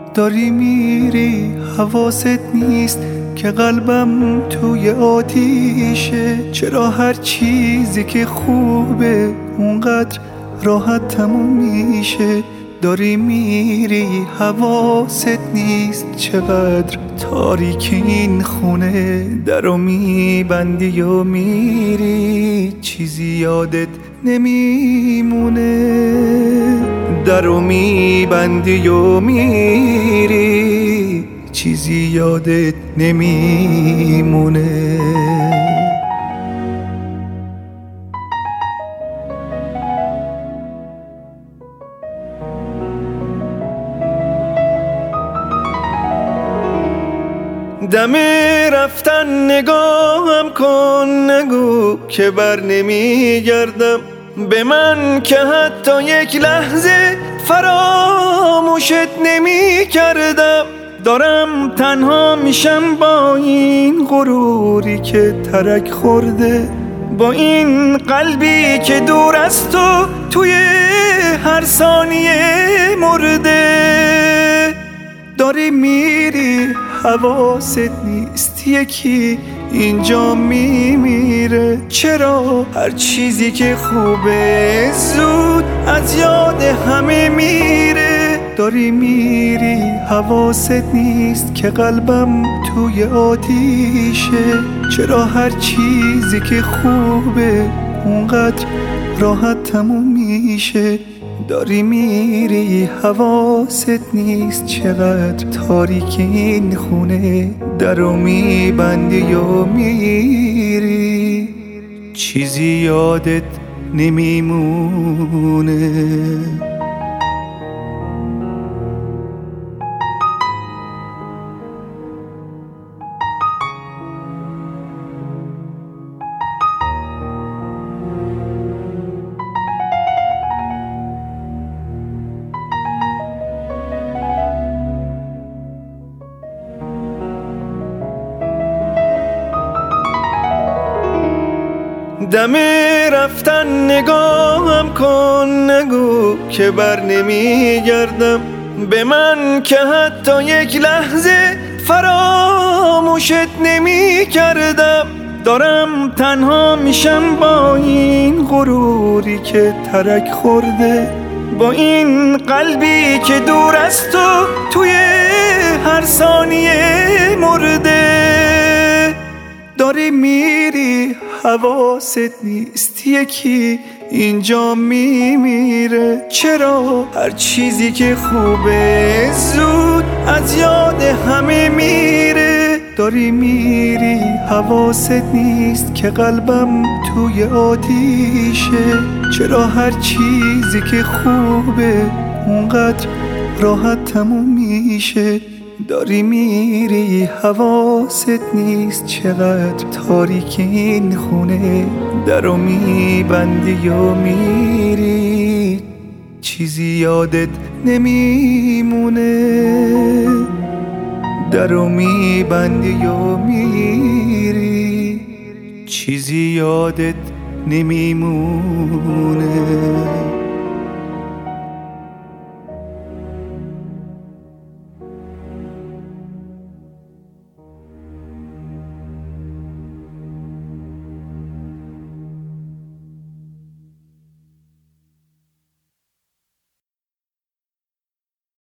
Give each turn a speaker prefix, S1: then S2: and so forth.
S1: داری میری حواست نیست که قلبم توی آتیشه. چرا هر چیزی که خوبه اونقدر راحت تموم میشه؟ داری میری حواست نیست چقدر تاریک این خونه. درو میبندی و میری چیزی یادت نمیمونه. درو میبندی و میری چیزی یادت نمیمونه. دم رفتن نگاهم کن، نگو که بر نمیگردم. به من که حتی یک لحظه فراموشت نمی کردم. دارم تنها میشم با این غروری که ترک خورده، با این قلبی که دور از تو توی هر ثانیه مرده. داری میری حواست نیست یکی اینجا میمیره. چرا هر چیزی که خوبه زود از یاد همه میره؟ داری میری حواست نیست که قلبم توی آتیشه. چرا هر چیزی که خوبه اونقدر راحت تموم میشه؟ داری میری حواست نیست چقدر تاریک این خونه. درو میبندی و میری چیزی یادت نمیمونه. دم رفتن نگاهم کن، نگو که بر نمیگردم. به من که حتی یک لحظه فراموشت نمی کردم. دارم تنها میشم با این غروری که ترک خورده، با این قلبی که دور از تو توی هر ثانیه مرده. داری میری حواست نیست یکی اینجا میمیره. چرا هر چیزی که خوبه زود از یاد همه میره؟ داری میری حواست نیست که قلبم توی آتیشه. چرا هر چیزی که خوبه اونقدر راحت تموم میشه؟ داری میری حواست نیست چقدر تاریک این خونه. درو میبندی و میری چیزی یادت نمیمونه. درو میبندی و میری چیزی یادت نمیمونه.